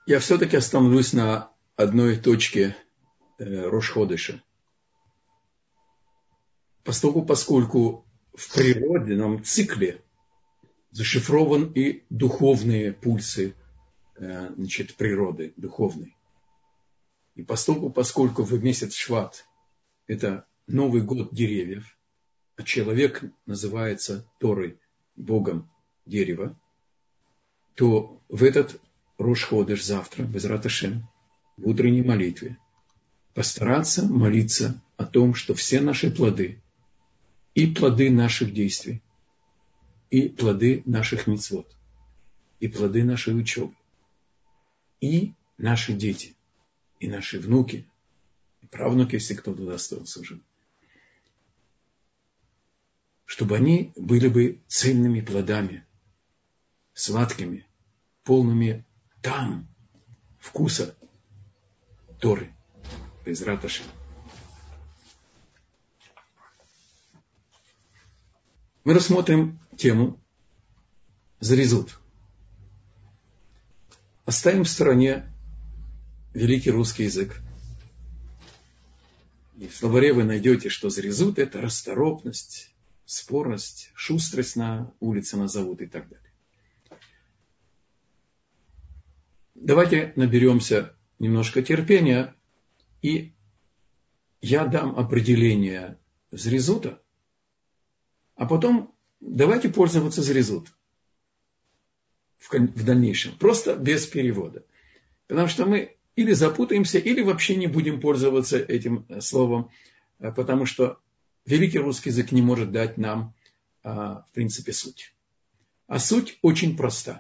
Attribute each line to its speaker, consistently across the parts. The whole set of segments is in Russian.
Speaker 1: Я все-таки остановлюсь на одной точке Рош Ходеша. Поскольку в природном цикле зашифрован и духовные пульсы природы, духовной. И поскольку в месяц Шват это Новый год деревьев, а человек называется Торой, Богом дерева, то в этот Рош Ходеш завтра, Безрат Ашем, в утренней молитве, постараться молиться о том, что все наши плоды, и плоды наших действий, и плоды наших мицвот, и плоды нашей учебы, и наши дети, и наши внуки, и правнуки, если кто-то удостоился уже, чтобы они были бы цельными плодами, сладкими, полными там вкуса Торы, Безрат Ашем. Мы рассмотрим тему Зарезут. Оставим в стороне великий русский язык. И в словаре вы найдете, что Зарезут – это расторопность, спорность, шустрость на улице назовут и так далее. Давайте наберемся немножко терпения, и я дам определение Зарезута, а потом давайте пользоваться Зарезут в дальнейшем, просто без перевода. Потому что мы или запутаемся, или вообще не будем пользоваться этим словом, потому что великий русский язык не может дать нам, в принципе, суть. А суть очень проста.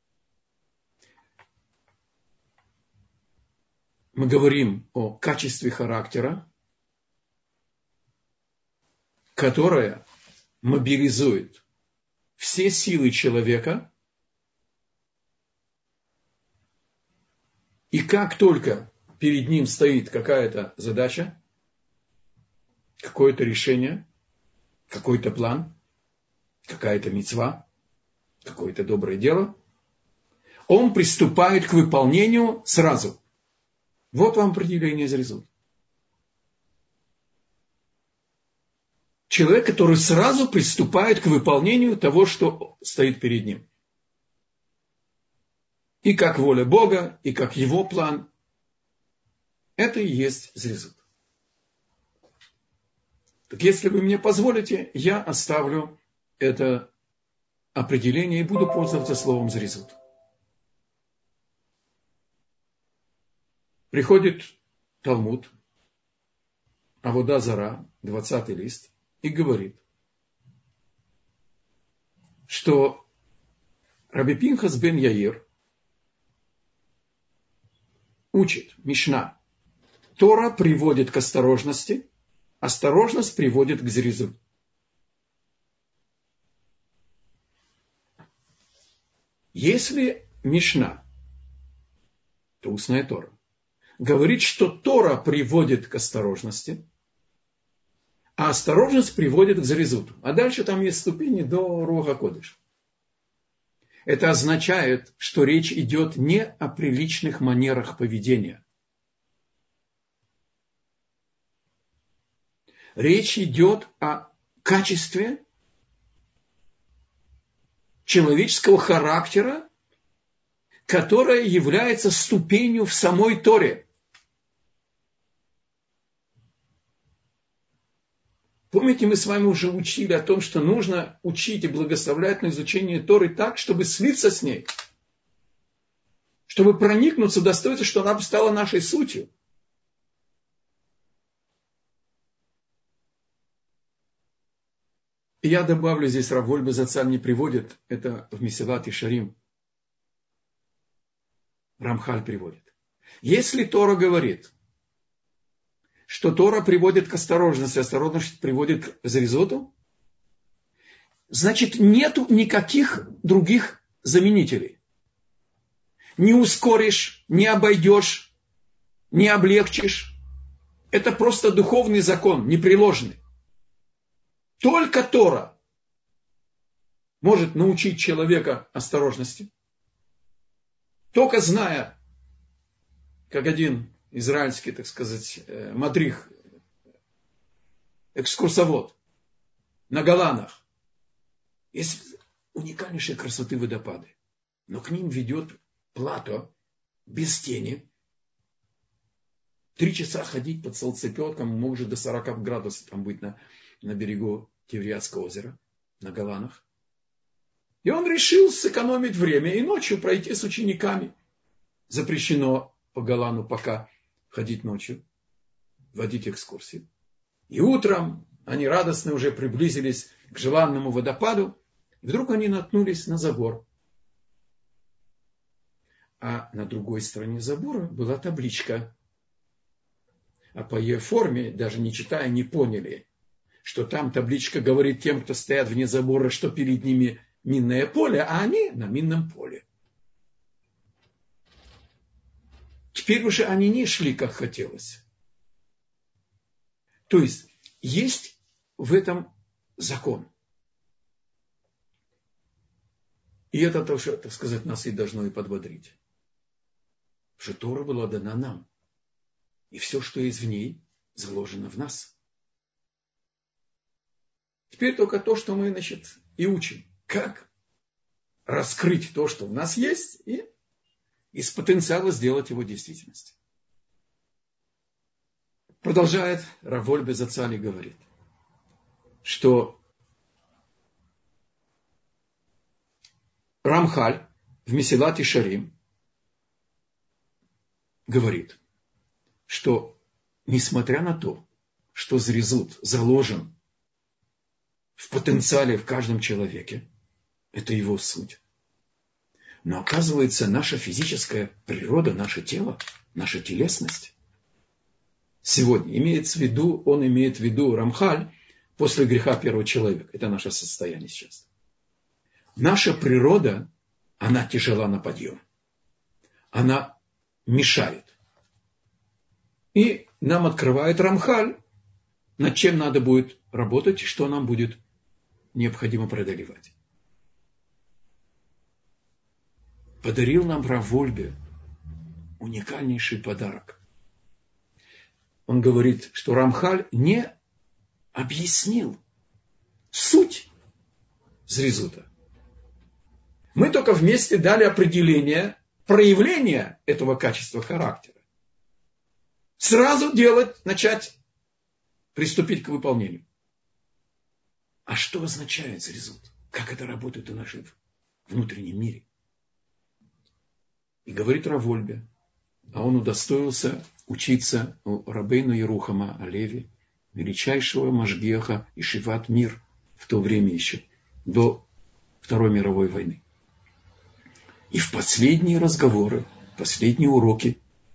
Speaker 1: Мы говорим о качестве характера, которое мобилизует все силы человека, и как только перед ним стоит какая-то задача, какое-то решение, какой-то план, какая-то мицва, какое-то доброе дело, он приступает к выполнению сразу. Вот вам определение Зарезут. Человек, который сразу приступает к выполнению того, что стоит перед ним. И как воля Бога, и как его план. Это и есть Зарезут. Так если вы мне позволите, я оставлю это определение и буду пользоваться словом Зарезут. Приходит Талмуд, Авода Зара, 20 лист, и говорит, что Раби Пинхас бен Яир учит, Мишна, Тора приводит к осторожности, осторожность приводит к Зарезут. Если Мишна, то устная Тора, говорит, что Тора приводит к осторожности, а осторожность приводит к Зарезуту. А дальше там есть ступени до Руаха Кодеш. Это означает, что речь идет не о приличных манерах поведения. Речь идет о качестве человеческого характера, которое является ступенью в самой Торе. Помните, мы с вами уже учили о том, что нужно учить и благословлять на изучение Торы так, чтобы слиться с ней. Чтобы проникнуться, достоиться, что она стала нашей сутью. И я добавлю здесь, Рав Вольбе Зацаль не приводит, это в Месилат Ишарим. Рамхаль приводит. Если Тора говорит, что Тора приводит к осторожности, осторожность приводит к Зарезуту, значит, нету никаких других заменителей. Не ускоришь, не обойдешь, не облегчишь. Это просто духовный закон, непреложный. Только Тора может научить человека осторожности. Только зная как один израильский, так сказать, мадрих, экскурсовод на Голанах. Есть уникальнейшие красоты водопады. Но к ним ведет плато без тени. 3 часа ходить под солнцепеком, может до 40 градусов там быть на берегу Тивриадского озера, на Голанах. И он решил сэкономить время и ночью пройти с учениками. Запрещено по Голану пока ходить ночью, водить экскурсии. И утром они радостно уже приблизились к желанному водопаду. И вдруг они наткнулись на забор. А на другой стороне забора была табличка. А по ее форме, даже не читая, не поняли, что там табличка говорит тем, кто стоят вне забора, что перед ними минное поле, а они на минном поле. Теперь уже они не шли, как хотелось. То есть в этом закон. И это тоже, так сказать, нас и должно и подбодрить. Что Тора была дана нам. И все, что есть в ней, заложено в нас. Теперь только то, что мы, и учим. Как раскрыть то, что у нас есть, и из потенциала сделать его действительность. Продолжает Рав Вольбе Зацаль и говорит, что Рамхаль в Месилат Йешарим говорит, что несмотря на то, что зрезут заложен в потенциале в каждом человеке, это его суть. Но оказывается, наша физическая природа, наше тело, наша телесность, сегодня он имеет в виду Рамхаль после греха первого человека. Это наше состояние сейчас. Наша природа, она тяжела на подъем. Она мешает. И нам открывает Рамхаль, над чем надо будет работать, что нам будет необходимо преодолевать. Подарил нам Рав Вольбе уникальнейший подарок. Он говорит, что Рамхаль не объяснил суть зрезута. Мы только вместе дали определение проявления этого качества характера. Сразу начать, приступить к выполнению. А что означает зрезут? Как это работает в нашем внутреннем мире? И говорит Рав Вольбе, а он удостоился учиться у Рабейну Ерухама Алеви, величайшего машгиаха Ишиват Мир в то время еще, до Второй мировой войны. И в последние разговоры, последние уроки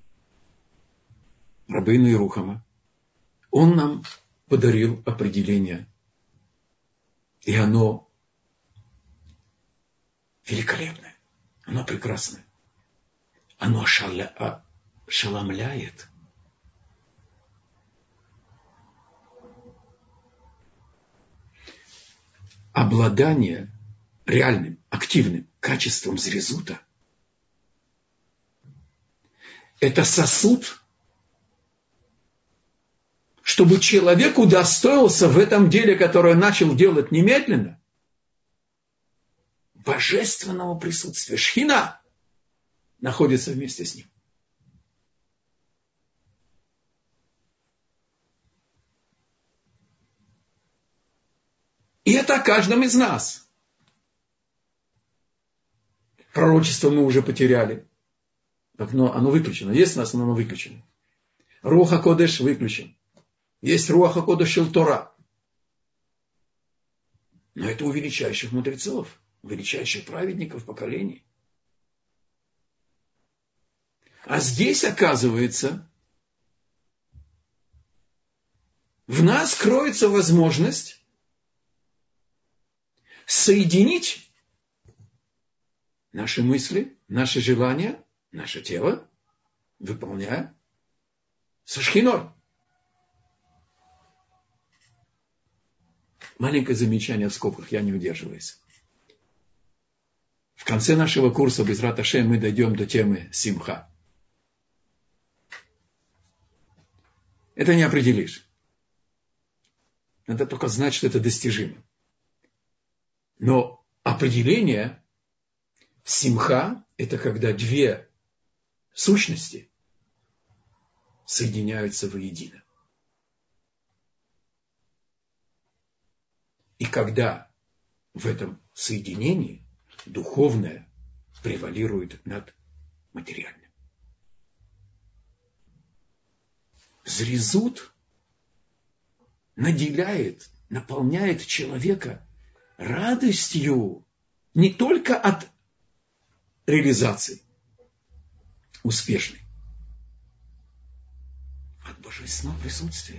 Speaker 1: Рабейну Ерухама, он нам подарил определение. И оно великолепное, оно прекрасное. Оно ошеломляет. Обладание реальным, активным качеством зрезута – это сосуд, чтобы человек удостоился в этом деле, которое начал делать немедленно, божественного присутствия. Шхина находится вместе с ним. И это о каждом из нас. Пророчество мы уже потеряли. Оно выключено. Есть у нас, но оно выключено. Руах ха-Кодеш выключен. Есть Руах ха-Кодеш шел Тора. Но это у величайших мудрецов, у величайших праведников поколений. А здесь, оказывается, в нас кроется возможность соединить наши мысли, наши желания, наше тело, выполняя со Шхиной. Маленькое замечание в скобках, я не удерживаюсь. В конце нашего курса Безрат Ашем мы дойдем до темы Симха. Это не определишь. Надо только знать, что это достижимо. Но определение симха – это когда две сущности соединяются воедино. И когда в этом соединении духовное превалирует над материальным. Зризут наделяет, наполняет человека радостью не только от реализации успешной, от божественного присутствия.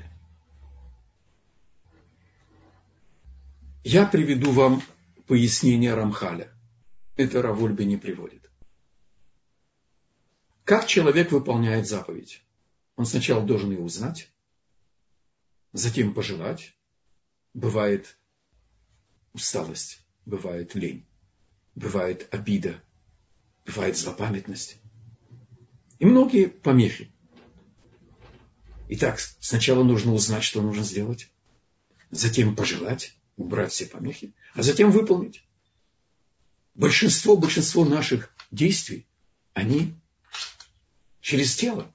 Speaker 1: Я приведу вам пояснение Рамхаля. Это Рав Вольбе не приводит. Как человек выполняет заповедь? Он сначала должен ее узнать, затем пожелать. Бывает усталость, бывает лень, бывает обида, бывает злопамятность. И многие помехи. Итак, сначала нужно узнать, что нужно сделать, затем пожелать, убрать все помехи, а затем выполнить. Большинство наших действий, они через тело.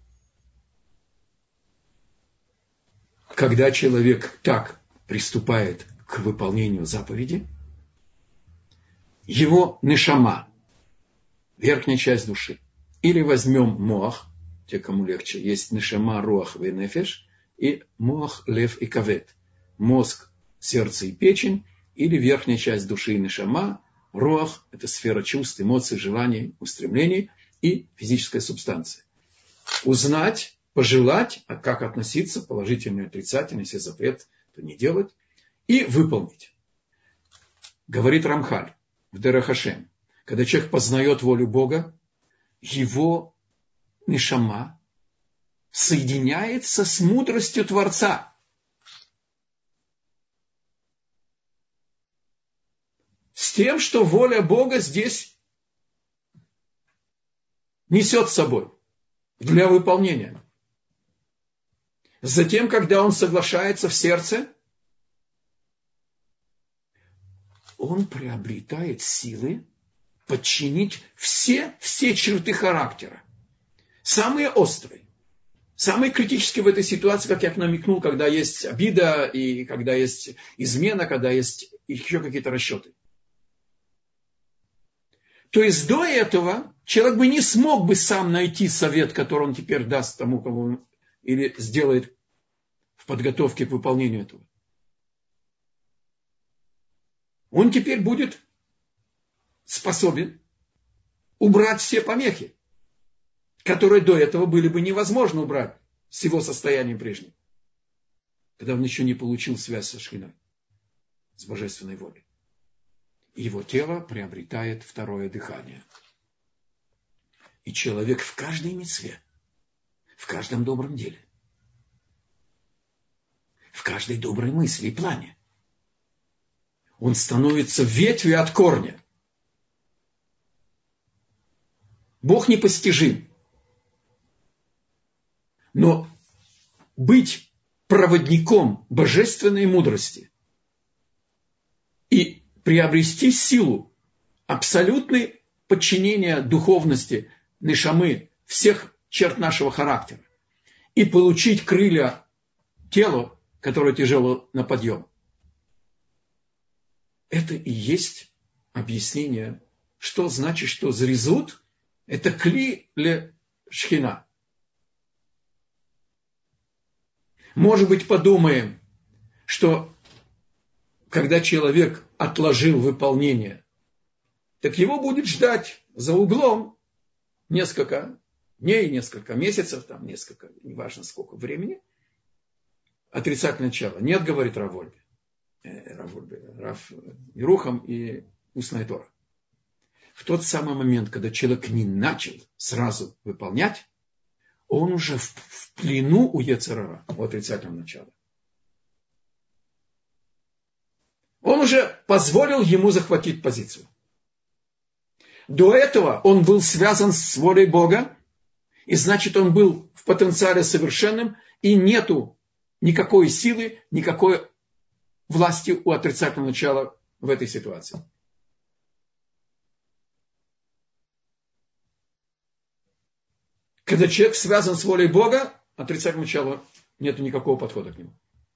Speaker 1: Когда человек так приступает к выполнению заповеди, его нешама, верхняя часть души, или возьмем моах, те, кому легче, есть нешама, руах и нефеш, и моах, лев и кавет, мозг, сердце и печень, или верхняя часть души нешама, руах – это сфера чувств, эмоций, желаний, устремлений и физическая субстанция. Узнать, пожелать, а как относиться, положительно и отрицательно, если запрет, то не делать, и выполнить. Говорит Рамхаль в Дерех Хашем, когда человек познает волю Бога, его нешама соединяется с мудростью Творца. С тем, что воля Бога здесь несет с собой для выполнения. Затем, когда он соглашается в сердце, он приобретает силы подчинить все черты характера. Самые острые, самые критические в этой ситуации, как я намекнул, когда есть обида, и когда есть измена, когда есть еще какие-то расчеты. То есть до этого человек бы не смог бы сам найти совет, который он теперь даст тому, кому он или сделает в подготовке к выполнению этого. Он теперь будет способен убрать все помехи, которые до этого были бы невозможно убрать с его состоянием прежним, когда он еще не получил связь со Шхиной, с божественной волей. И его тело приобретает второе дыхание. И человек в каждой мицве, в каждом добром деле, в каждой доброй мысли и плане, он становится ветвью от корня. Бог непостижим. Но быть проводником божественной мудрости и приобрести силу абсолютной подчинения духовности, нешамы, всех черт нашего характера и получить крылья телу, которое тяжело на подъем. Это и есть объяснение, что значит, что зризут – это кли ле шхина. Может быть, подумаем, что когда человек отложил выполнение, так его будет ждать за углом несколько дней, несколько месяцев, там несколько, неважно сколько времени, отрицательное начало. Нет, говорит Рав Вольбе, Рав Ерухам и Устная Тора. В тот самый момент, когда человек не начал сразу выполнять, он уже в плену у йецер ара, у отрицательного начала. Он уже позволил ему захватить позицию. До этого он был связан с волей Бога И значит, он был в потенциале совершенным, и нету никакой силы, никакой власти у отрицательного начала в этой ситуации. Когда человек связан с волей Бога, отрицательного начала нету никакого подхода к нему.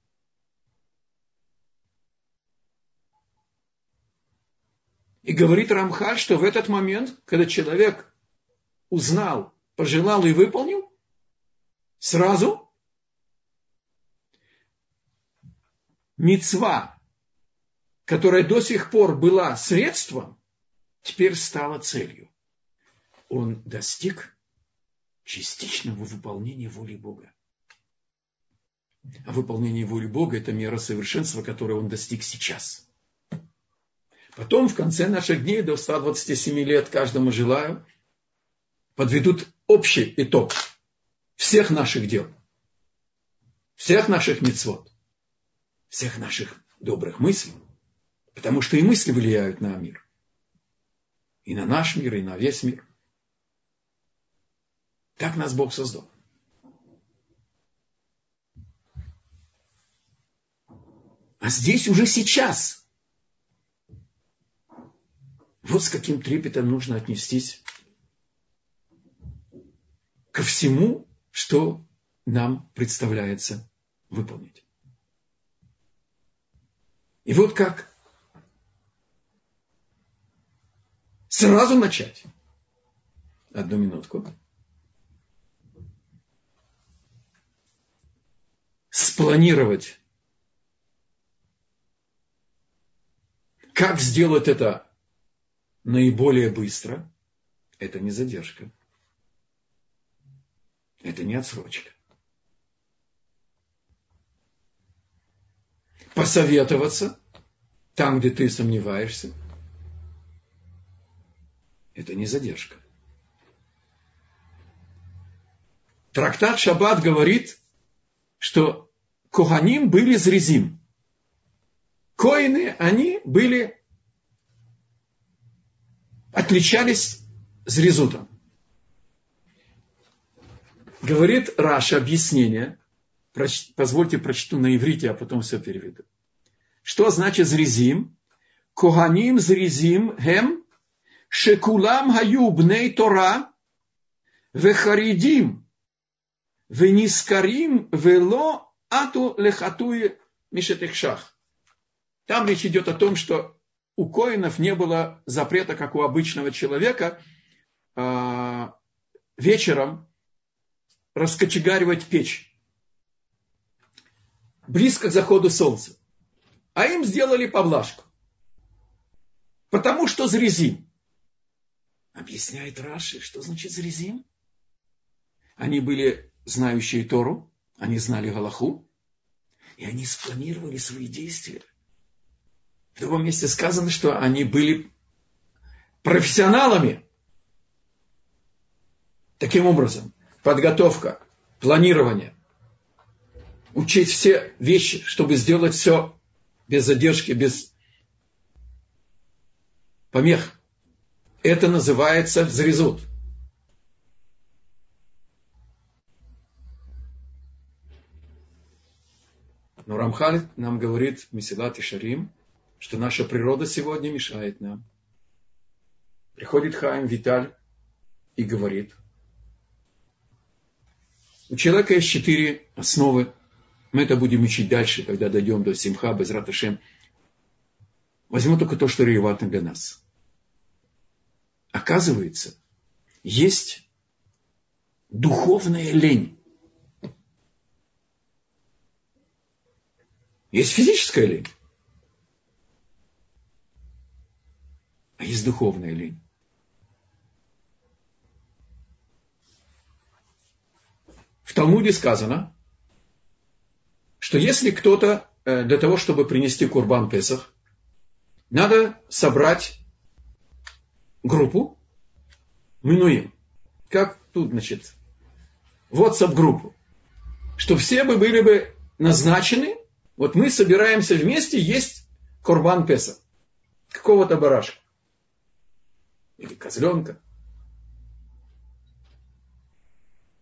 Speaker 1: И говорит Рамхаль, что в этот момент, когда человек узнал, пожелал и выполнил, сразу мицва, которая до сих пор была средством, теперь стала целью. Он достиг частичного выполнения воли Бога. А выполнение воли Бога – это мера совершенства, которую он достиг сейчас. Потом, в конце наших дней, до 127 лет, каждому желаю, подведут общий итог всех наших дел, всех наших мицвот, всех наших добрых мыслей, потому что и мысли влияют на мир, и на наш мир, и на весь мир. Так нас Бог создал. А здесь уже сейчас. Вот с каким трепетом нужно отнестись ко всему, что нам представляется выполнить. И вот как сразу начать. Одну минутку. Спланировать. Как сделать это наиболее быстро? Это не задержка. Это не отсрочка. Посоветоваться там, где ты сомневаешься. Это не задержка. Трактат Шаббат говорит, что коганим были зрезим. Коины, они были, отличались зрезутом. Говорит Раша объяснение, позвольте прочту на иврите, а потом все переведу. Что значит зрезим? Коганим зрезим хем шекулам хаю бней Тора вехаридим венискарим вело ату лехатуе мишетехшах. Там речь идет о том, что у коинов не было запрета, как у обычного человека, вечером раскочегаривать печь близко к заходу солнца. А им сделали поблажку. Потому что зрезим. Объясняет Раши, что значит зрезим. Они были знающие Тору, они знали Галаху, и они спланировали свои действия. В другом месте сказано, что они были профессионалами. Таким образом, подготовка, планирование, учесть все вещи, чтобы сделать все без задержки, без помех. Это называется зрезут. Но Рамхаль нам говорит, Месилат Ишарим, что наша природа сегодня мешает нам. Приходит Хаим Виталь и говорит, у человека есть 4 основы. Мы это будем учить дальше, когда дойдем до Симха, Безрат Ашем. Возьму только то, что релевантно для нас. Оказывается, есть духовная лень. Есть физическая лень. А есть духовная лень. В Талмуде сказано, что если кто-то для того, чтобы принести Курбан Песах, надо собрать группу Минуим. Как тут, значит, WhatsApp-группу. Что все бы были бы назначены, вот мы собираемся вместе есть Курбан Песах. Какого-то барашка. Или козленка.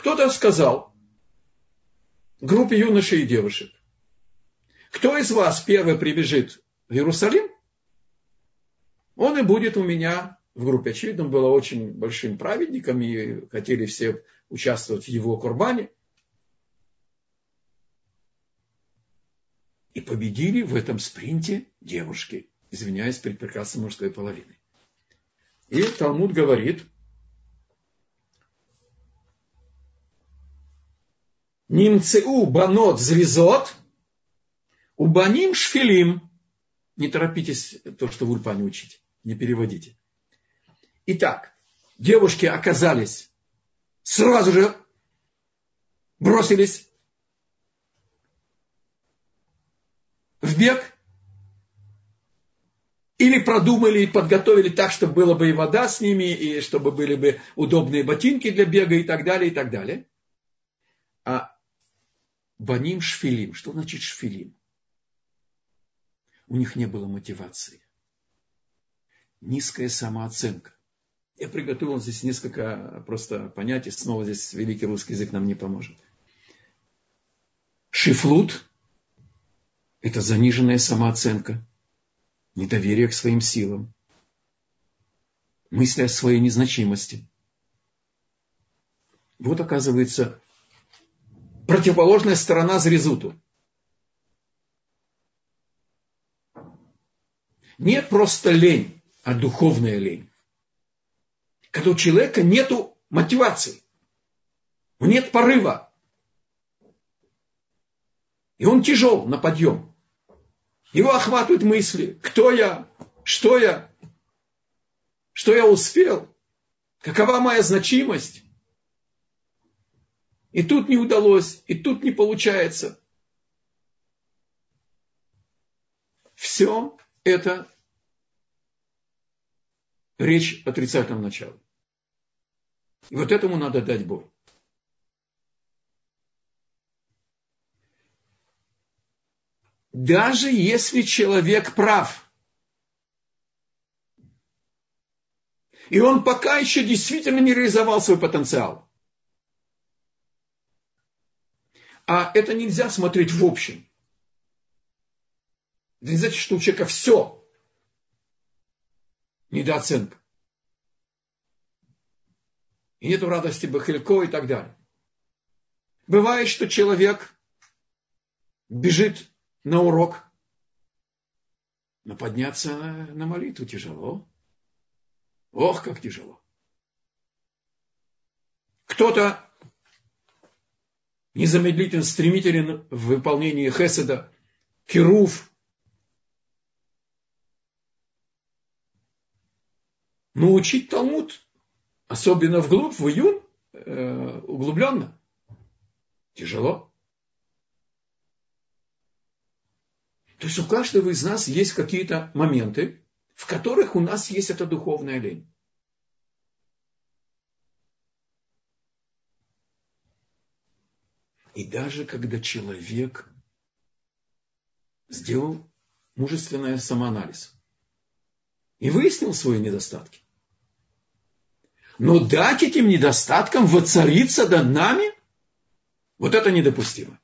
Speaker 1: кто-то сказал группе юношей и девушек: кто из вас первый прибежит в Иерусалим, он и будет у меня в группе. Очевидно, он был очень большим праведником, и хотели все участвовать в его курбане. И победили в этом спринте девушки, извиняюсь перед прекрасной мужской половиной. И Талмуд говорит: Нимцеу банот зризот, убаним шфилим. Не торопитесь то, что в Ульпане учите, не переводите. Итак, девушки оказались, сразу же бросились в бег, или продумали и подготовили так, чтобы была бы и вода с ними, и чтобы были бы удобные ботинки для бега, и так далее, и так далее. А баним шфилим. Что значит шфилим? У них не было мотивации. Низкая самооценка. Я приготовил здесь несколько просто понятий. Снова здесь великий русский язык нам не поможет. Шифлут – это заниженная самооценка, недоверие к своим силам, мысли о своей незначимости. Вот, оказывается, противоположная сторона зрезуту. Не просто лень, а духовная лень. Когда у человека нет мотивации, нет порыва. И он тяжел на подъем. Его охватывают мысли: кто я, что я успел, какова моя значимость. И тут не удалось, и тут не получается. Все это речь отрицательного начала. И вот этому надо дать бой. Даже если человек прав, и он пока еще действительно не реализовал свой потенциал, а это нельзя смотреть в общем. Это не значит, что у человека все недооценка. И нету радости бахилько и так далее. Бывает, что человек бежит на урок, но подняться на молитву тяжело. Ох, как тяжело. Кто-то незамедлительно стремителен в выполнении хеседа, кирув. Но учить Талмуд, особенно вглубь, в июнь, углубленно, тяжело. То есть у каждого из нас есть какие-то моменты, в которых у нас есть эта духовная лень. И даже когда человек сделал мужественный самоанализ и выяснил свои недостатки, но дать этим недостаткам воцариться над нами, вот это недопустимо.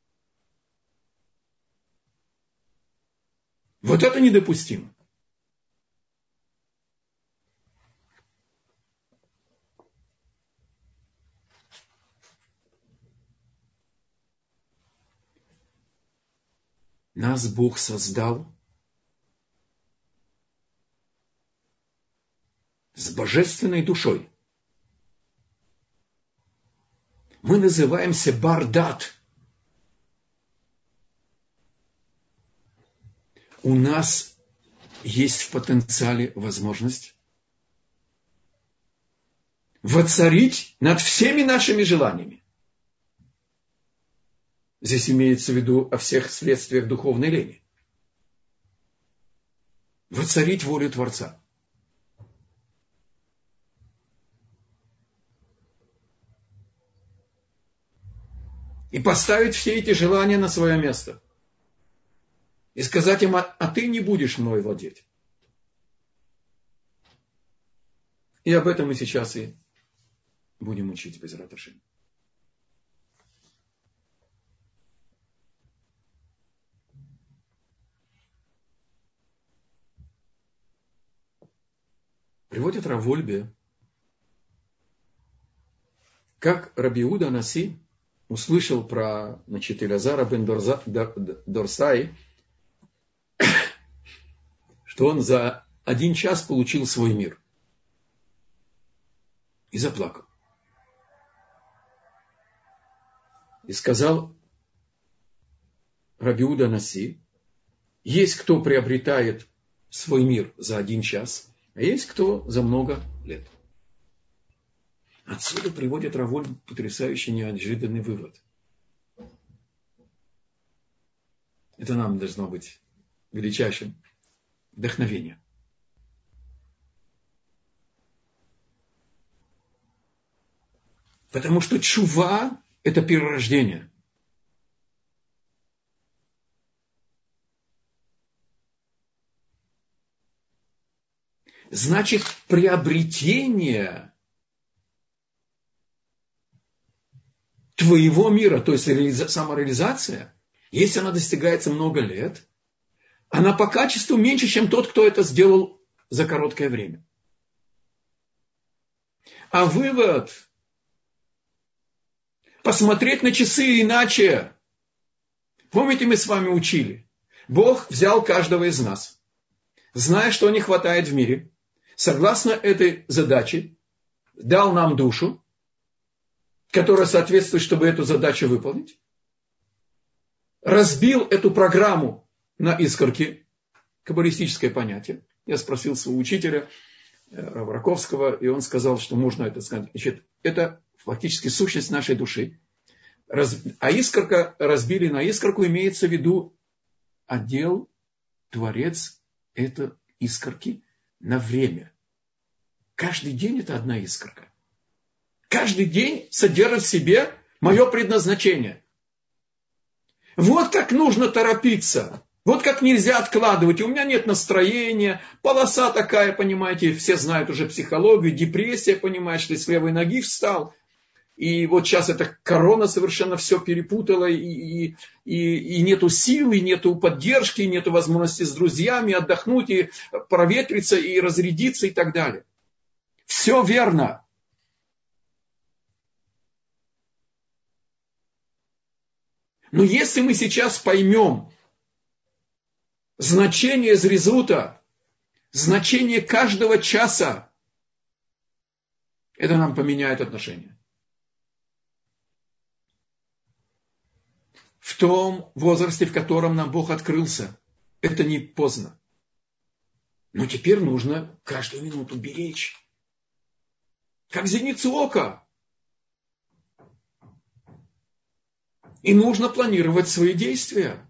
Speaker 1: Вот это недопустимо. Нас Бог создал с божественной душой. Мы называемся бардат. У нас есть в потенциале возможность воцарить над всеми нашими желаниями. Здесь имеется в виду о всех следствиях духовной лени. Воцарить волю Творца. И поставить все эти желания на свое место. И сказать им: а ты не будешь мной владеть. И об этом мы сейчас и будем учить без раташи. Приводит Рав Вольбе, как Раби Иуда Анаси услышал про, значит, Элязара бен Дорсай, что он за 1 час получил свой мир. И заплакал. И сказал Раби Иуда Анаси, есть кто приобретает свой мир за 1 час, а есть кто за много лет. Отсюда приводит Рав Вольбе потрясающий неожиданный вывод. Это нам должно быть величайшим вдохновением. Потому что тшува – это перерождение. Значит, приобретение твоего мира, то есть самореализация, если она достигается много лет, она по качеству меньше, чем тот, кто это сделал за короткое время. А вывод – посмотреть на часы иначе. Помните, мы с вами учили? Бог взял каждого из нас, зная, что не хватает в мире, согласно этой задаче, дал нам душу, которая соответствует, чтобы эту задачу выполнить, разбил эту программу на искорки, каббалистическое понятие. Я спросил своего учителя, Рава Раковского, и он сказал, что можно это сказать. Значит, это фактически сущность нашей души. А искорка разбили на искорку, имеется в виду отдел, творец, это искорки на время. Каждый день это одна искорка. Каждый день содержит в себе мое предназначение. Вот как нужно торопиться. Вот как нельзя откладывать. У меня нет настроения. Полоса такая, понимаете, все знают уже психологию. Депрессия, понимаешь, ты с левой ноги встал. И вот сейчас эта корона совершенно все перепутала. И нету сил, и нету поддержки, и нету возможности с друзьями отдохнуть, и проветриться, и разрядиться, и так далее. Все верно. Но если мы сейчас поймем значение зрезута, значение каждого часа, это нам поменяет отношения. В том возрасте, в котором нам Бог открылся, это не поздно. Но теперь нужно каждую минуту беречь. Как зеницу ока. И нужно планировать свои действия.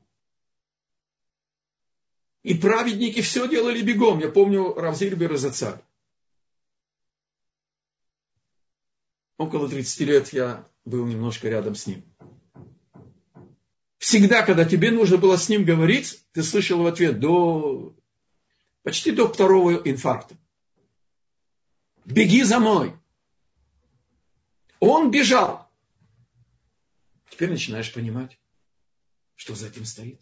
Speaker 1: И праведники все делали бегом. Я помню Рав Зильбер из Ацаль. Около 30 лет я был немножко рядом с ним. Всегда, когда тебе нужно было с ним говорить, ты слышал в ответ почти до 2-го инфаркта. Беги за мной. Он бежал. Теперь начинаешь понимать, что за этим стоит.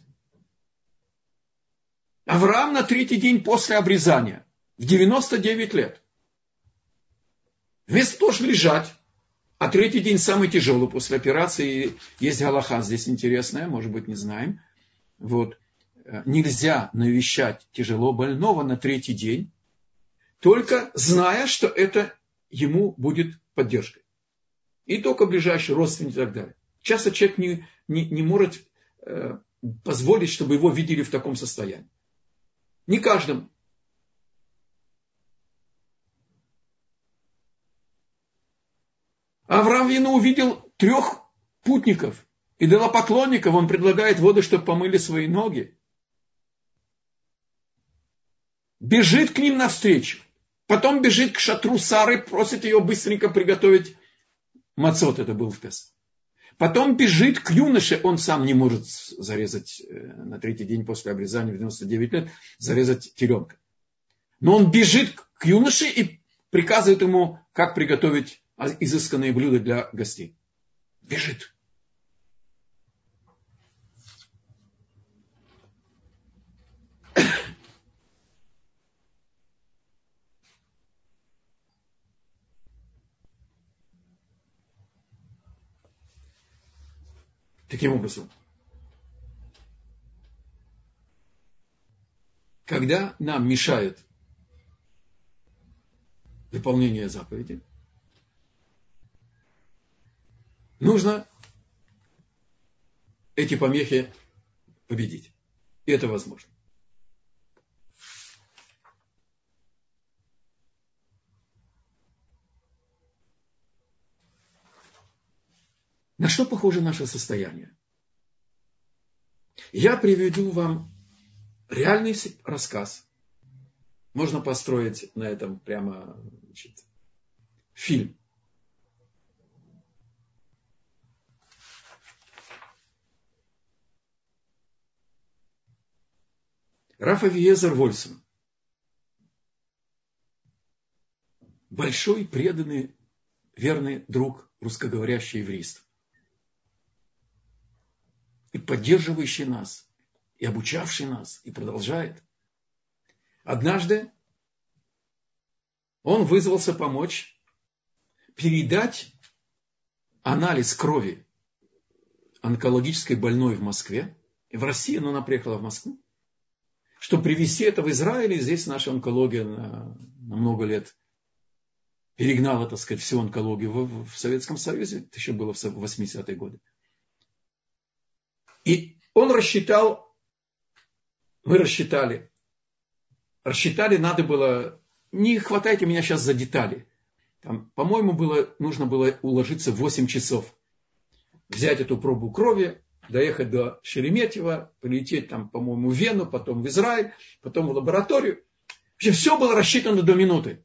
Speaker 1: Авраам на 3-й день после обрезания, в 99 лет, вместо того, чтобы лежать, а 3-й день самый тяжелый после операции, есть галаха здесь интересная, может быть, не знаем. Вот. Нельзя навещать тяжело больного на 3-й день, только зная, что это ему будет поддержкой. И только ближайший родственник и так далее. Часто человек не может позволить, чтобы его видели в таком состоянии. Не каждому. Авраам Вину увидел 3 путников, идолопоклонников. Он предлагает воду, чтобы помыли свои ноги. Бежит к ним навстречу. Потом бежит к шатру Сары, просит ее быстренько приготовить мацот, это был в Песах. Потом бежит к юноше, он сам не может зарезать на 3-й день после обрезания в 99 лет, зарезать теленка. Но он бежит к юноше и приказывает ему, как приготовить изысканные блюда для гостей. Бежит. Таким образом, когда нам мешают выполнение заповеди, нужно эти помехи победить. И это возможно. На что похоже наше состояние? Я приведу вам реальный рассказ. Можно построить на этом прямо фильм. Раф Авиезер Вольфсон. Большой, преданный, верный друг русскоговорящего еврейства. И поддерживающий нас, и обучавший нас, и продолжает. Однажды он вызвался помочь передать анализ крови онкологической больной в Москве, и в России, но она приехала в Москву, чтобы привезти это в Израиль, и здесь наша онкология на много лет перегнала, так сказать, всю онкологию в Советском Союзе, это еще было в 80-е годы. И он рассчитал, мы рассчитали, надо было, не хватайте меня сейчас за детали, там, по-моему, нужно было уложиться в 8 часов, взять эту пробу крови, доехать до Шереметьево, полететь там, по-моему, в Вену, потом в Израиль, потом в лабораторию. Вообще все было рассчитано до минуты.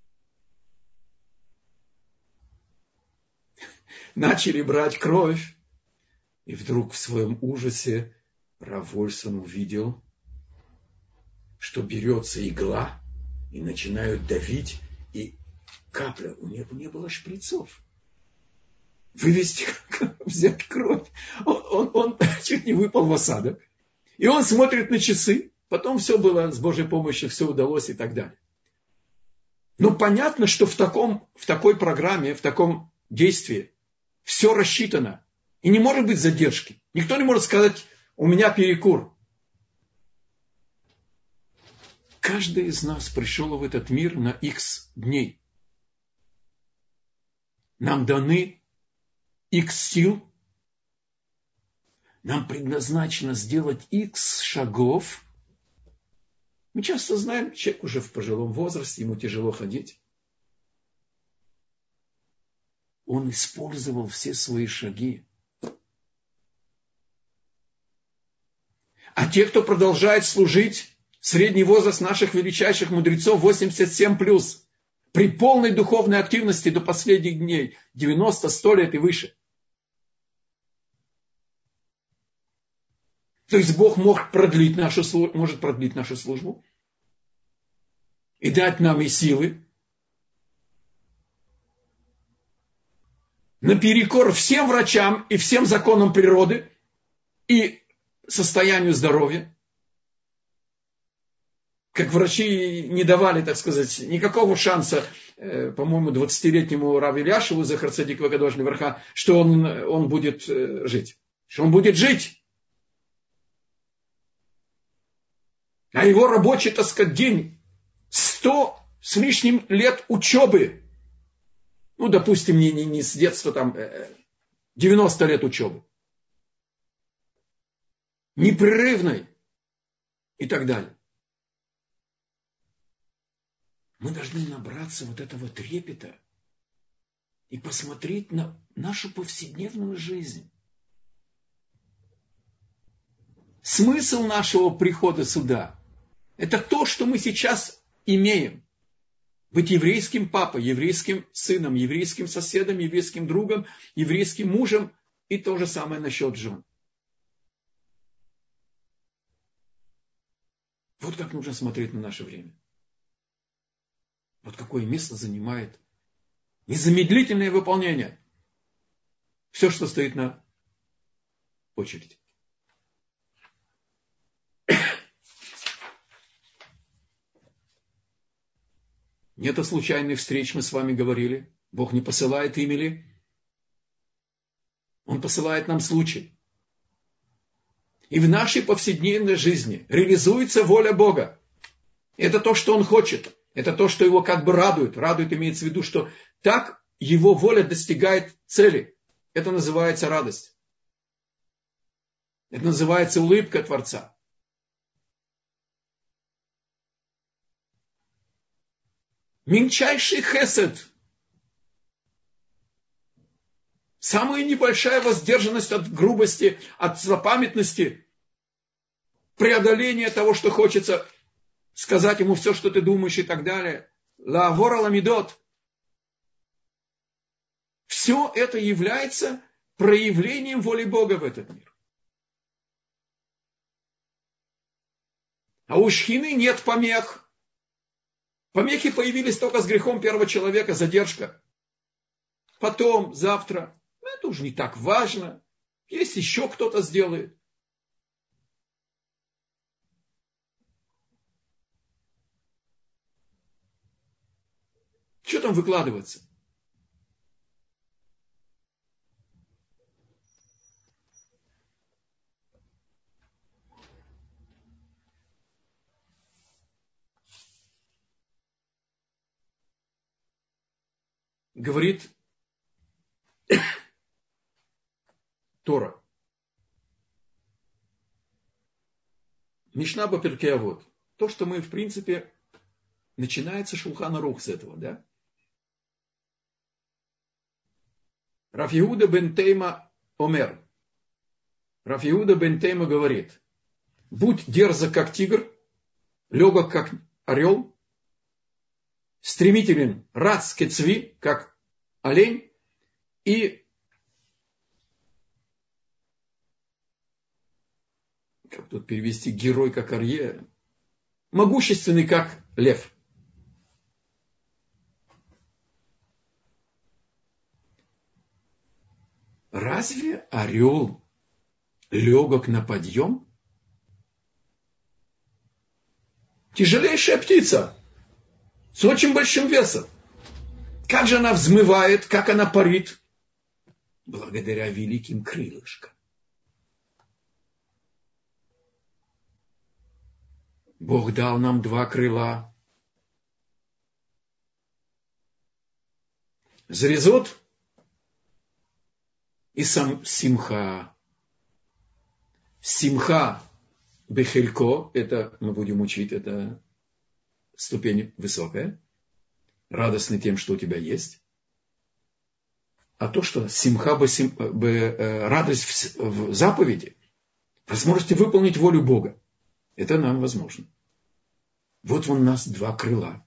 Speaker 1: Начали брать кровь, и вдруг в своем ужасе Рав Вольфсон увидел, что берется игла, и начинают давить, и капля, у него не было шприцов. Вывести, взять кровь. Он чуть не выпал в осадок. И он смотрит на часы. Потом все было с Божьей помощью, все удалось и так далее. Но понятно, что в такой программе, в таком действии все рассчитано. И не может быть задержки. Никто не может сказать, у меня перекур. Каждый из нас пришел в этот мир на X дней. Нам даны X сил, нам предназначено сделать X шагов. Мы часто знаем, человек уже в пожилом возрасте, ему тяжело ходить. Он использовал все свои шаги. А те, кто продолжает служить, средний возраст наших величайших мудрецов 87+, при полной духовной активности до последних дней, 90-100 лет и выше. То есть Бог может продлить нашу службу и дать нам и силы наперекор всем врачам и всем законам природы и состоянию здоровья. Как врачи не давали, так сказать, никакого шанса, по-моему, 20-летнему Раву Ильяшеву Зехар Цадик Векадош Левраха, что он будет жить. Что он будет жить. А его рабочий, так сказать, день 100 с лишним лет учебы. Ну, допустим, не с детства, там 90 лет учебы. Непрерывной. И так далее. Мы должны набраться вот этого трепета и посмотреть на нашу повседневную жизнь. Смысл нашего прихода сюда – это то, что мы сейчас имеем. Быть еврейским папой, еврейским сыном, еврейским соседом, еврейским другом, еврейским мужем и то же самое насчет жен. Вот как нужно смотреть на наше время. Вот какое место занимает незамедлительное выполнение. Все, что стоит на очереди. Нету случайных встреч, мы с вами говорили. Бог не посылает имели. Он посылает нам случай. и в нашей повседневной жизни реализуется воля Бога. Это то, что Он хочет. Это то, что Его как бы радует. Радует имеется в виду, что так Его воля достигает цели. Это называется радость. Это называется улыбка Творца. Меньчайший хесед. Самая небольшая воздержанность от грубости, от злопамятности. Преодоление того, что хочется сказать ему все, что ты думаешь и так далее. Лаавор аламидот. Все это является проявлением воли Бога в этот мир. А у шхины нет помех. Помехи появились только с грехом первого человека, задержка. Потом, завтра, это уже не так важно. Есть еще кто-то сделает. Что там выкладываться? Говорит Тора. Мишна по Перкей Авот. То, что мы, в принципе, начинается Шулхан Арух с этого, да? Рав Иуда бен Тейма омер. Рав Иуда бен Тейма говорит: будь дерзок, как тигр, легок, как орел, стремителен, рац кецви, как олень, и как тут перевести, герой, как арье, могущественный, как лев. Разве орел легок на подъем? Тяжелейшая птица с очень большим весом. Как же она взмывает, как она парит? Благодаря великим крылышкам. Бог дал нам 2 крыла. Зрезот и сам симха. Симха бехелько, это мы будем учить, это ступень высокая. Радостный тем, что у тебя есть. А то, что симха, радость в заповеди, возможности выполнить волю Бога, это нам возможно. Вот у нас 2 крыла.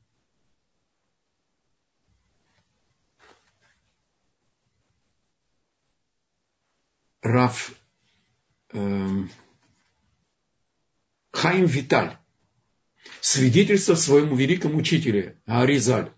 Speaker 1: Рав Хаим Виталь свидетельство своему великому учителю Аризаль,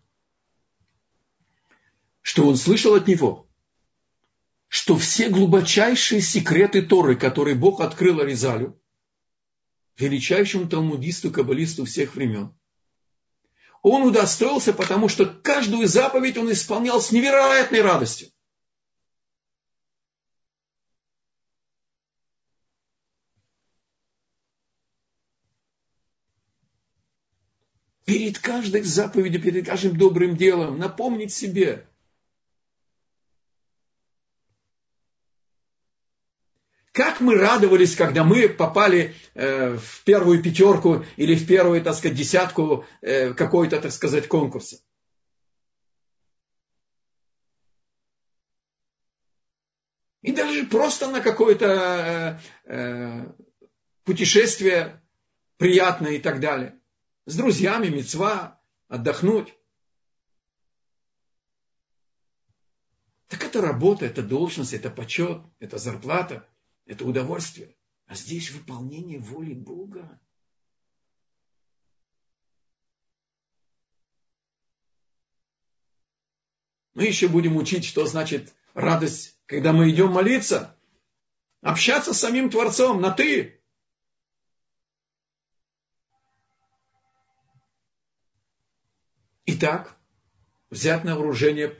Speaker 1: что он слышал от него, что все глубочайшие секреты Торы, которые Бог открыл Аризалю, величайшему талмудисту, каббалисту всех времен, он удостоился, потому что каждую заповедь он исполнял с невероятной радостью. Перед каждой заповедью, перед каждым добрым делом напомнить себе. Как мы радовались, когда мы попали в первую 5 или в первую, так сказать, 10 какой-то, так сказать, конкурса. И даже просто на какое-то путешествие приятное и так далее. С друзьями, мицва, отдохнуть. Так это работа, это должность, это почет, это зарплата, это удовольствие. А здесь выполнение воли Бога. Мы еще будем учить, что значит радость, когда мы идем молиться. Общаться с самим Творцом на «ты». Итак, взять на вооружение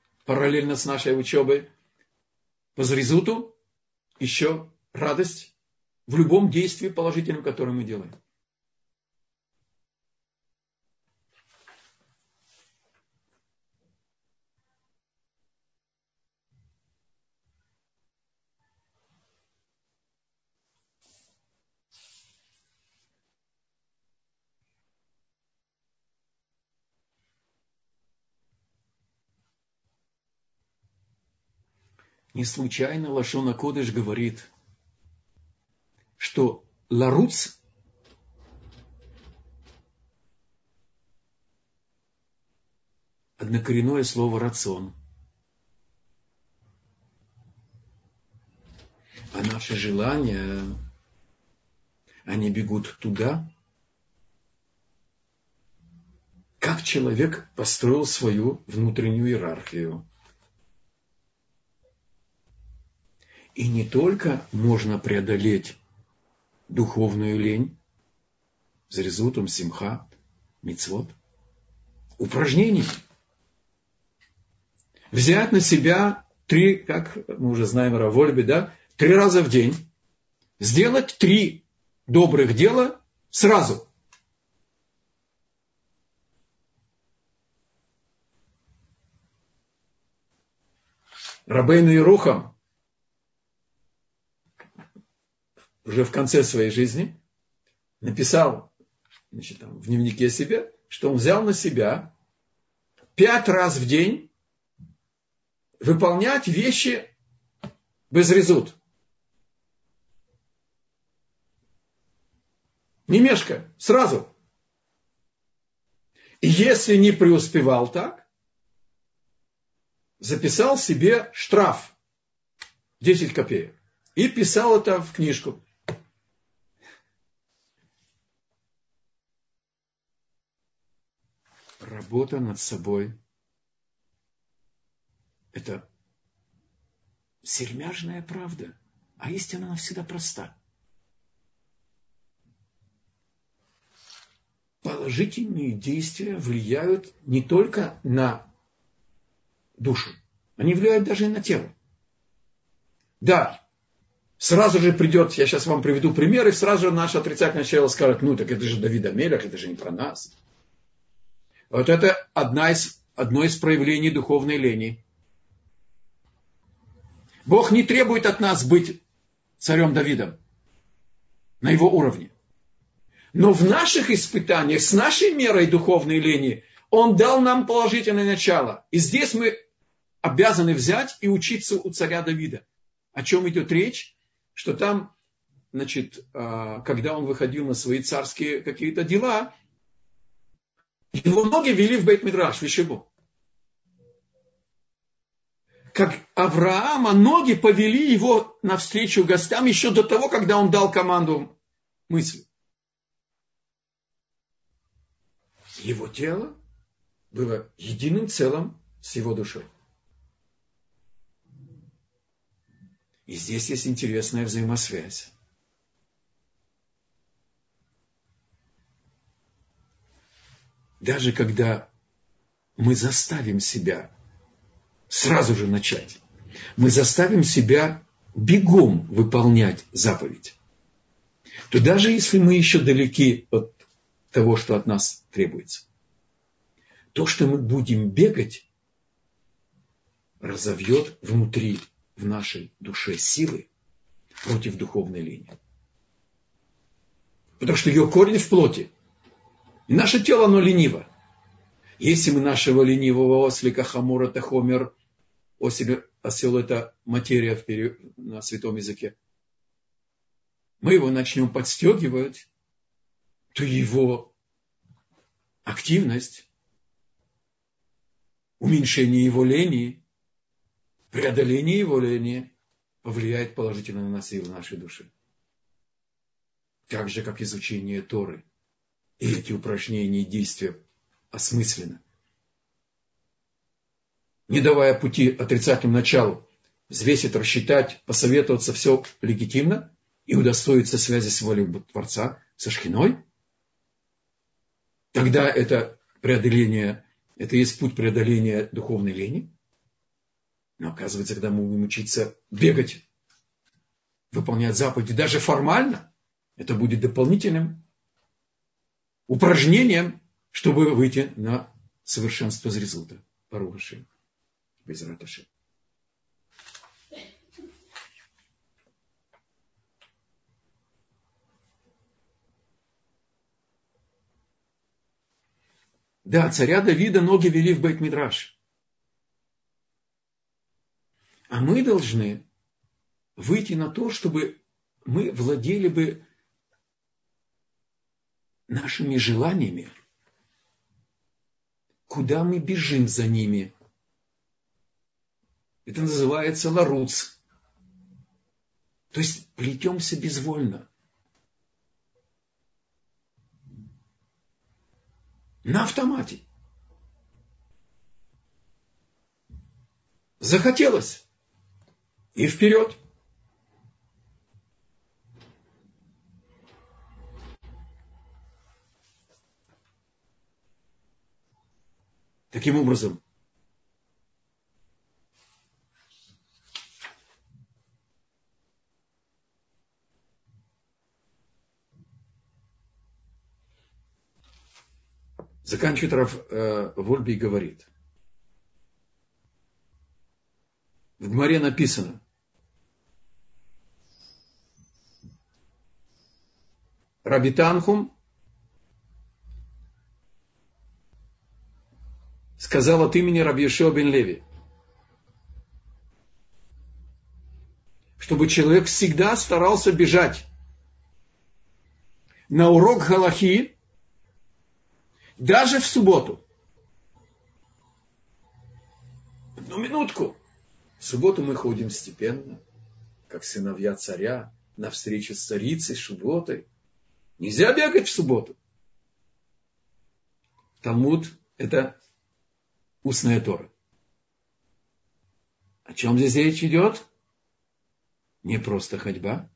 Speaker 1: параллельно с нашей учебой по Зризуту еще радость в любом действии положительном, которое мы делаем. Не случайно Лашон а-Кодеш говорит, что ларуц – однокоренное слово рацион. А наши желания, они бегут туда, как человек построил свою внутреннюю иерархию. И не только можно преодолеть духовную лень, зрезутум, симха, мицвот, упражнений. Взять на себя 3, как мы уже знаем о Равольбе, да, 3 раза в день, сделать 3 добрых дела сразу. Рабейну Ерухам уже в конце своей жизни написал, значит, там, в дневнике себе, что он взял на себя 5 раз в день выполнять вещи без резут. Не мешкая, сразу. И если не преуспевал так, записал себе штраф 10 копеек. И писал это в книжку. Работа над собой – это сермяжная правда, а истина она всегда проста. Положительные действия влияют не только на душу, они влияют даже и на тело. Да, сразу же придет, я сейчас вам приведу пример, и сразу же наше отрицательное тело скажет, ну так это же Давид а-Мелех, это же не про нас. Вот это одно из проявлений духовной лени. Бог не требует от нас быть царем Давидом на его уровне. Но в наших испытаниях, с нашей мерой духовной лени, Он дал нам положительное начало. И здесь мы обязаны взять и учиться у царя Давида. О чем идет речь? Что там, значит, когда он выходил на свои царские какие-то дела, его ноги вели в Бейт-Мидраш, в Ешиву. Как Авраама, ноги повели его навстречу гостям еще до того, когда он дал команду мысли. Его тело было единым целым с его душой. И здесь есть интересная взаимосвязь. Даже когда мы заставим себя сразу же начать, мы заставим себя бегом выполнять заповедь, то даже если мы еще далеки от того, что от нас требуется, то, что мы будем бегать, разовьет внутри, в нашей душе силы против духовной лени. Потому что ее корень в плоти. И наше тело, оно лениво. Если мы нашего ленивого ослика, хамор это хомер, осел это материя на святом языке, мы его начнем подстегивать, то его активность, уменьшение его лени, преодоление его лени повлияет положительно на нас и в нашей душе. Так же, как изучение Торы. И эти упражнения и действия осмысленно. Не давая пути отрицательному началу, взвесить, рассчитать, посоветоваться, все легитимно, и удостоиться связи с волей Творца, со Шхиной, тогда это преодоление, это есть путь преодоления духовной лени. Но оказывается, когда мы будем учиться бегать выполнять заповеди, даже формально, это будет дополнительным упражнением, чтобы выйти на совершенство зризута. Барух Ашем. Безрат Ашем. Да, царя Давида ноги вели в Бейт-Мидраш. А мы должны выйти на то, чтобы мы владели бы нашими желаниями. Куда мы бежим за ними? Это называется ларуц. То есть плетемся безвольно. На автомате. Захотелось. И вперед. Таким образом, заканчивает Рав Вольби и говорит. В Гмаре написано. Раби Танхум сказал от имени Раби Йошуа бен Леви, чтобы человек всегда старался бежать на урок галахи даже в субботу. Одну минутку. В субботу мы ходим степенно, как сыновья царя, на встречу с царицей, субботой. Нельзя бегать в субботу. Талмуд – это устная Тора. О чем здесь речь идет? Не просто ходьба,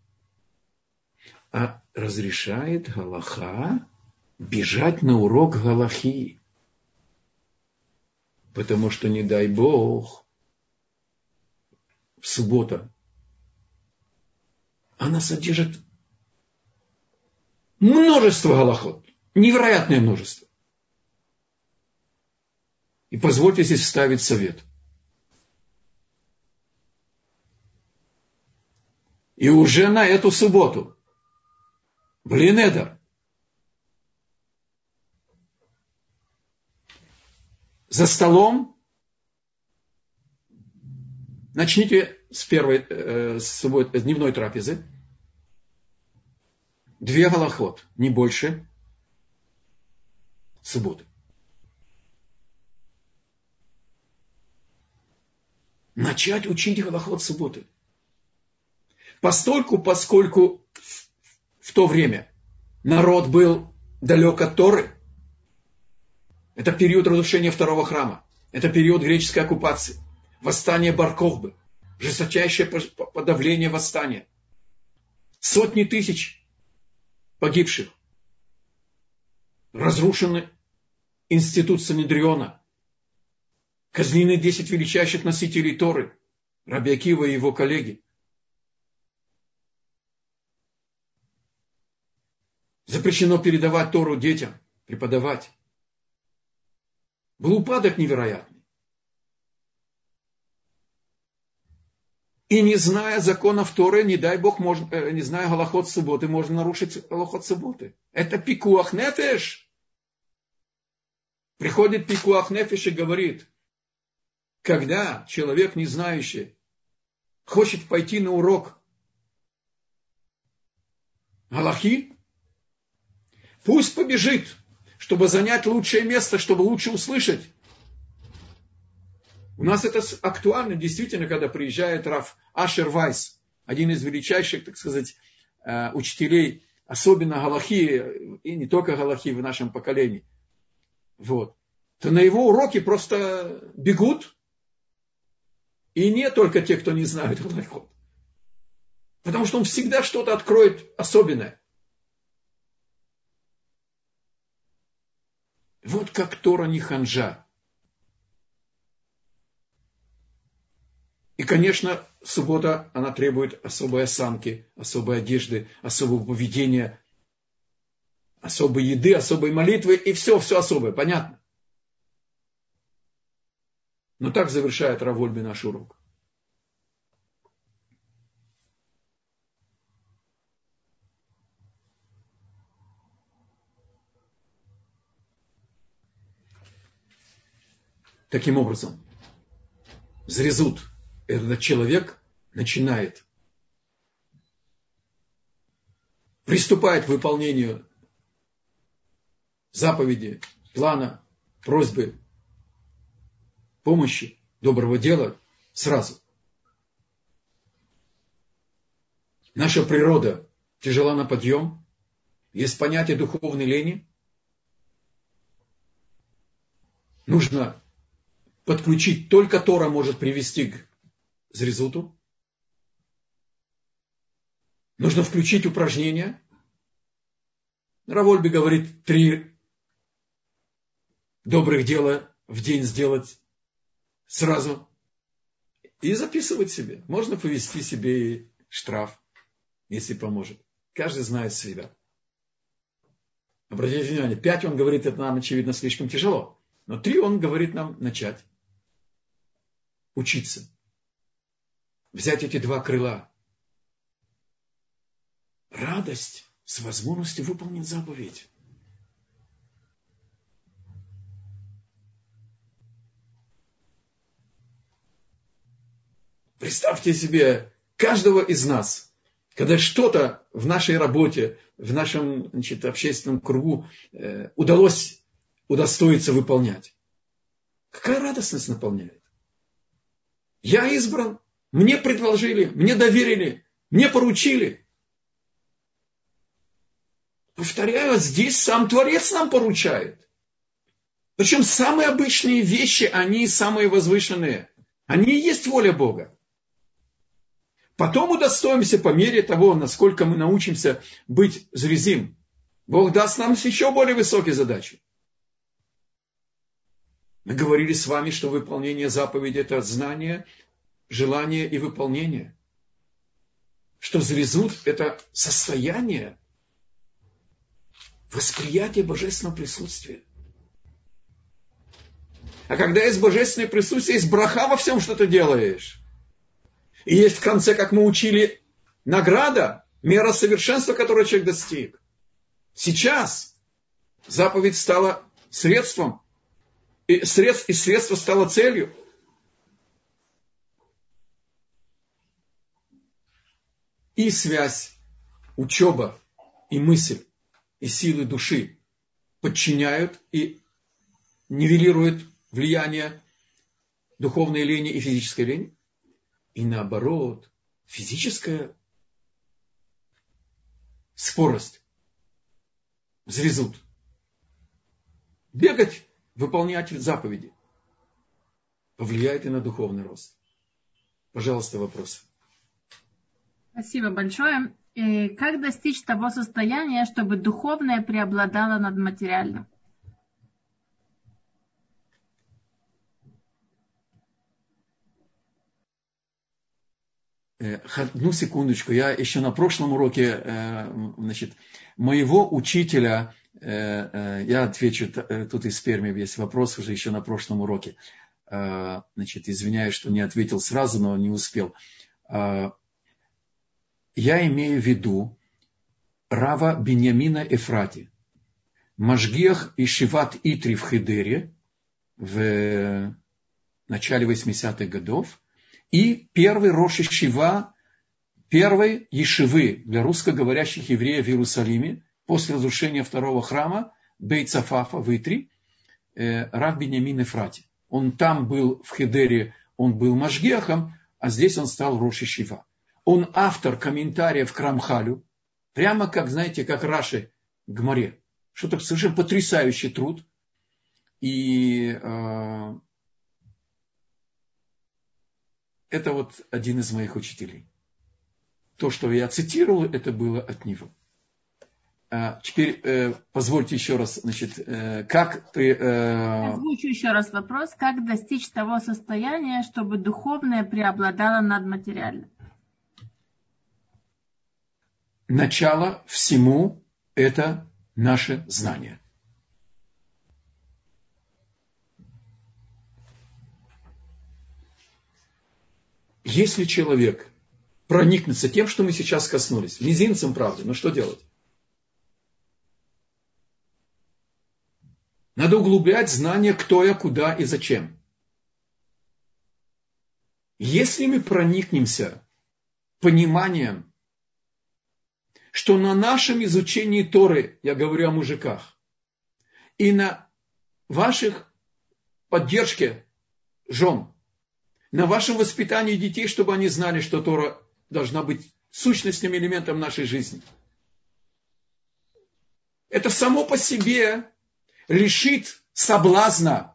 Speaker 1: а разрешает галаха бежать на урок галахи. Потому что, не дай Бог, в субботу она содержит множество галахот. Невероятное множество. И позвольте здесь вставить совет. И уже на эту субботу, блин, Эдар, за столом начните с первой дневной трапезы. 2 галахот, не больше, субботы. Начать учить галахот субботы. Поскольку в то время народ был далек от Торы, это период разрушения второго храма, это период греческой оккупации, восстание Бар-Кохбы, жесточайшее подавление восстания, сотни тысяч погибших, разрушены институт Санедриона, казнены 10 величайших носителей Торы, Раби Акива и его коллеги. Запрещено передавать Тору детям, преподавать. Был упадок невероятный. И не зная законов Торы, не дай Бог, не зная галахот субботы, можно нарушить галахот субботы. Это пикуах нефеш. Приходит пикуах нефеш и говорит, когда человек, не знающий, хочет пойти на урок галахи, пусть побежит, чтобы занять лучшее место, чтобы лучше услышать. У нас это актуально, действительно, когда приезжает Рав Ашер Вайс, один из величайших, так сказать, учителей, особенно галахи, и не только галахи в нашем поколении. Вот. То на его уроки просто бегут, и не только те, кто не знает галахот. Потому что он всегда что-то откроет особенное. Вот как Тора не ханжа. И, конечно, суббота, она требует особой осанки, особой одежды, особого поведения, особой еды, особой молитвы, и все особое, понятно? Но так завершает Рав Вольбе наш урок. Таким образом, зрезут, этот человек начинает, приступает к выполнению заповеди, плана, просьбы, помощи, доброго дела сразу. Наша природа тяжела на подъем, есть понятие духовной лени. Нужно подключить, только Тора может привести к зрезуту. Нужно включить упражнения. Рав Вольбе говорит 3 добрых дела в день сделать сразу и записывать себе. Можно повести себе и штраф, если поможет. Каждый знает себя. Обратите внимание, 5 он говорит, это нам, очевидно, слишком тяжело. Но 3 он говорит нам начать. Учиться. Взять эти 2 крыла. Радость с возможностью выполнить заповедь. Представьте себе, каждого из нас, когда что-то в нашей работе, в нашем, общественном кругу удалось удостоиться выполнять. Какая радостность наполняет? Я избран, мне предложили, мне доверили, мне поручили. Повторяю, здесь сам Творец нам поручает. Причем самые обычные вещи, они самые возвышенные. Они и есть воля Бога. Потом удостоимся по мере того, насколько мы научимся быть зрезим. Бог даст нам еще более высокие задачи. Мы говорили с вами, что выполнение заповеди – это знание, желание и выполнение. Что зрезут – это состояние восприятия божественного присутствия. А когда есть божественное присутствие, есть браха во всем, что ты делаешь. И есть в конце, как мы учили, награда, мера совершенства, которую человек достиг. Сейчас заповедь стала средством, и средство стало целью. И связь, учеба, и мысль, и силы души подчиняют и нивелируют влияние духовной лени и физической лени. И наоборот, физическая скорость, зрезут. Бегать, выполнять заповеди повлияет и на духовный рост. Пожалуйста, вопросы.
Speaker 2: Спасибо большое. И как достичь того состояния, чтобы духовное преобладало над материальным?
Speaker 1: Одну секундочку. Я еще на прошлом уроке, моего учителя, я отвечу, тут из Перми есть вопрос уже еще на прошлом уроке. Извиняюсь, что не ответил сразу, но не успел. Я имею в виду Рава Биньямина Эфрати, Машгиах и Шиват Итри в Хедере в начале 80-х годов, и первый Рош Ешива, первой ешивы для русскоговорящих евреев в Иерусалиме после разрушения второго храма Бейт Цафафа в Итри, Рав Биньямин Эфрати. Он там был, в Хедере, он был Машгиахом, а здесь он стал Рош Ешива. Он автор комментариев к Рамхалю, прямо как, знаете, как Раши к Гмаре. Что-то совершенно потрясающий труд. И это вот один из моих учителей. То, что я цитировал, это было от него. Теперь позвольте еще раз, значит, как ты...
Speaker 2: Озвучу еще раз вопрос. Как достичь того состояния, чтобы духовное преобладало над материальным?
Speaker 1: Начало всему – это наше знание. Если человек проникнется тем, что мы сейчас коснулись, мизинцем, правда, но что делать? Надо углублять знание, кто я, куда и зачем. Если мы проникнемся пониманием, что на нашем изучении Торы, я говорю о мужиках, и на ваших поддержке жен, на вашем воспитании детей, чтобы они знали, что Тора должна быть сущностным элементом нашей жизни. Это само по себе лишит соблазна.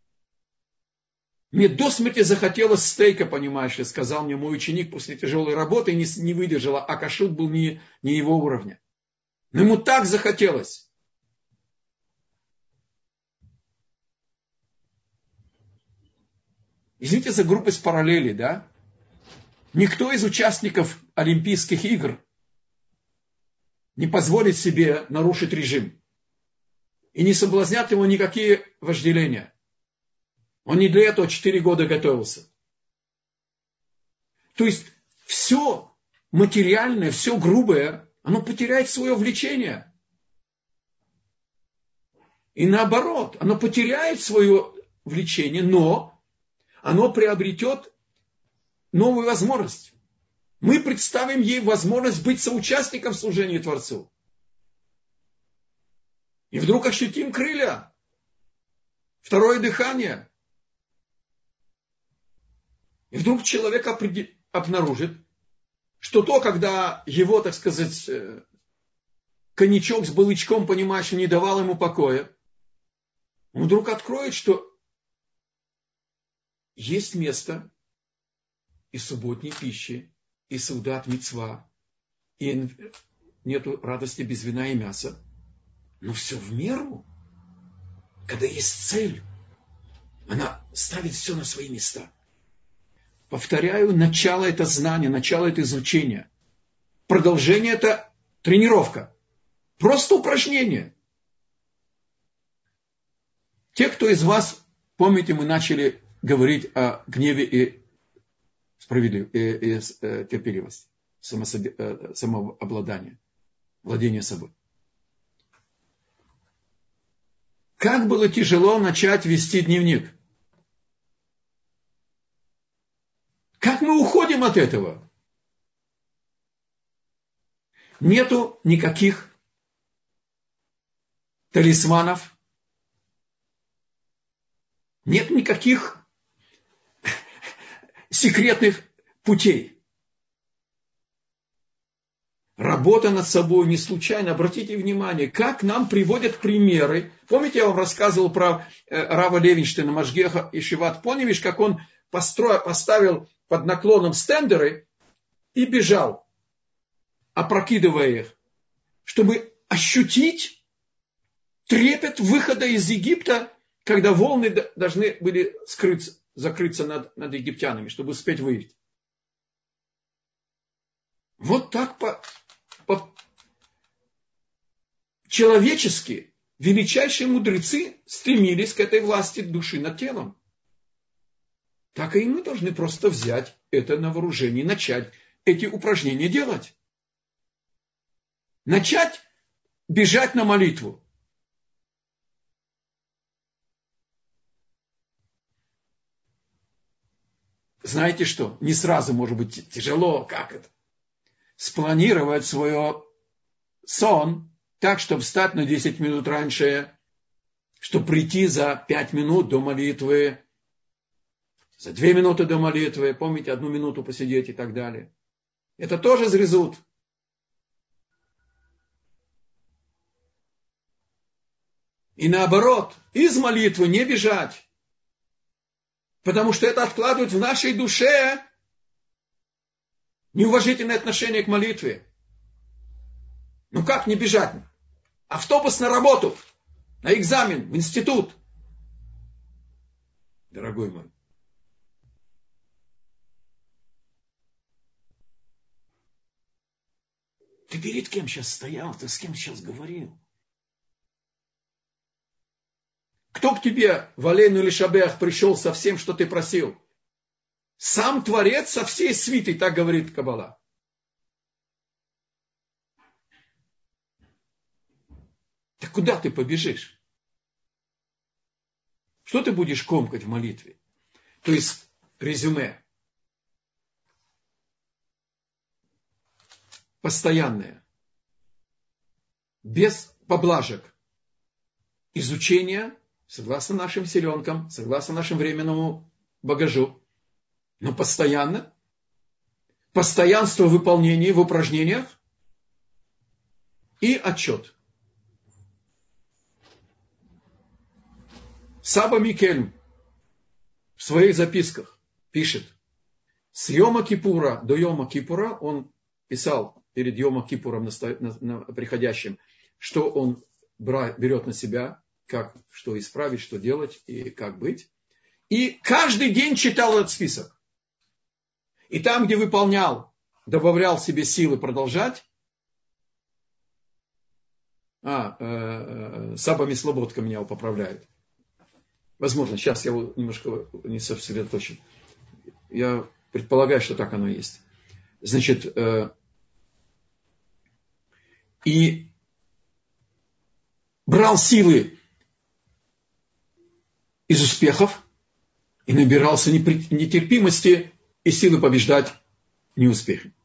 Speaker 1: Мне до смерти захотелось стейка, понимаешь ли, сказал мне мой ученик после тяжелой работы, и не выдержала, а кашрут был не его уровня. Но ему так захотелось. Извините за грубость параллели, да? Никто из участников Олимпийских игр не позволит себе нарушить режим. И не соблазнят его никакие вожделения. Он не для этого 4 года готовился. То есть все материальное, все грубое, оно потеряет свое влечение. И наоборот, оно потеряет свое влечение, но оно приобретет новую возможность. Мы представим ей возможность быть соучастником в служении Творцу. И вдруг ощутим крылья. Второе дыхание. И вдруг человек обнаружит, что то, когда его, так сказать, коньячок с балычком, понимаешь, не давал ему покоя, он вдруг откроет, что есть место и субботней пищи, и саудат мицва, и нету радости без вина и мяса. Но все в меру, когда есть цель, она ставит все на свои места. Повторяю, начало это знание, начало это изучение. Продолжение это тренировка. Просто упражнение. Те, кто из вас, помните, мы начали говорить о гневе и терпеливости, самообладании, владении собой. Как было тяжело начать вести дневник. Как мы уходим от этого? Нету никаких талисманов, нет никаких секретных путей. Работа над собой не случайно. Обратите внимание, как нам приводят примеры. Помните, я вам рассказывал про Рава Левинштейна, Машгеха и Шиват Поневиш, как он поставил под наклоном стендеры и бежал, опрокидывая их, чтобы ощутить трепет выхода из Египта, когда волны должны были закрыться над египтянами, чтобы успеть выйти. Вот так человечески величайшие мудрецы стремились к этой власти души над телом. Так и мы должны просто взять это на вооружение и начать эти упражнения делать. Начать бежать на молитву. Знаете что? Не сразу может быть тяжело. Как это? Спланировать свой сон так, чтобы встать на 10 минут раньше, чтобы прийти за 5 минут до молитвы, за 2 минуты до молитвы, помните, 1 минуту посидеть и так далее. Это тоже зрезут. И наоборот, из молитвы не бежать, потому что это откладывает в нашей душе неуважительное отношение к молитве. Ну как не бежать? автобус на работу, на экзамен, в институт. Дорогой мой, ты перед кем сейчас стоял? Ты с кем сейчас говорил? Кто к тебе в Алейну или Шабеах пришел со всем, что ты просил? Сам Творец со всей свитой, так говорит Каббала. Так куда ты побежишь? Что ты будешь комкать в молитве? То есть, резюме. Постоянное. Без поблажек. Изучение, согласно нашим селенкам, согласно нашему временному багажу. Но постоянно. Постоянство в выполнении, в упражнениях. И отчет. Саба Микельм в своих записках пишет, с Йома Кипура до Йома Кипура, он писал перед Йома Кипуром приходящим, что он берет на себя, как, что исправить, что делать и как быть. И каждый день читал этот список. И там, где выполнял, добавлял себе силы продолжать, Саба Мислободка меня поправляет. Возможно, сейчас я немножко не сосредоточен. Я предполагаю, что так оно и есть. Значит, и брал силы из успехов и набирался нетерпимости и силы побеждать неуспехи.